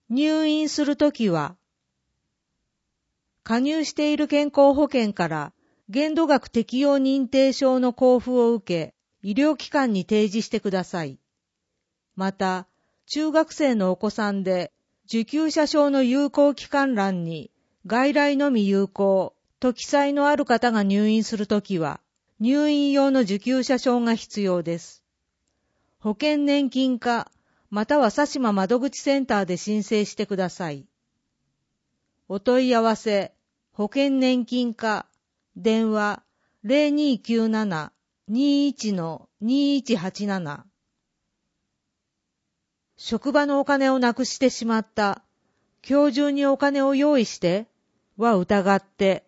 入院するときは、加入している健康保険から限度額適用認定証の交付を受け、医療機関に提示してください。また、中学生のお子さんで受給者証の有効期間欄に外来のみ有効と記載のある方が入院するときは、入院用の受給者証が必要です。保険年金課または佐島窓口センターで申請してください。お問い合わせ、保険年金課、電話 0297-21-2187。職場のお金をなくしてしまった。今日中にお金を用意しては疑って、